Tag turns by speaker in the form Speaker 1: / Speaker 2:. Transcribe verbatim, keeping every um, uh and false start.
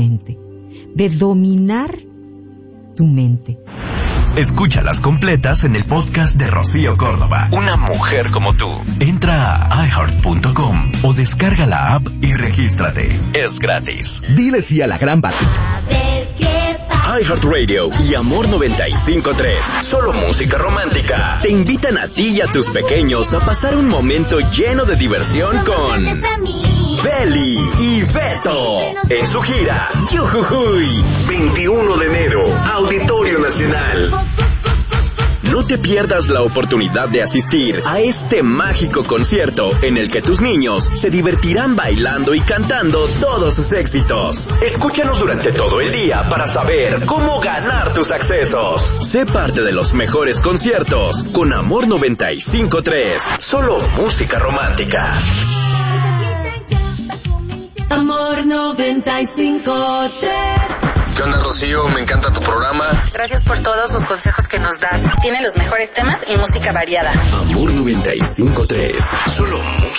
Speaker 1: de dominar tu mente.
Speaker 2: Escúchalas completas en el podcast de Rocío Córdoba. Una mujer como tú. Entra a i heart punto com o descarga la app y regístrate. Es gratis.
Speaker 3: Dile sí a la gran batalla. iHeartRadio y Amor noventa y cinco punto tres, solo música romántica, te invitan a ti y a tus pequeños a pasar un momento lleno de diversión con Beli y Beto en su gira Yujujuy, veintiuno de enero, Auditorio Nacional. No te pierdas la oportunidad de asistir a este mágico concierto en el que tus niños se divertirán bailando y cantando todos sus éxitos. Escúchanos durante todo el día para saber cómo ganar tus accesos. Sé parte de los mejores conciertos con Amor noventa y cinco punto tres. Solo música romántica.
Speaker 4: Amor noventa y cinco punto tres.
Speaker 5: ¿Qué onda, Rocío? Me encanta tu programa.
Speaker 6: Gracias por todos los consejos que nos das. Tiene los mejores temas y música variada.
Speaker 3: Amor noventa y cinco punto tres. Solo música.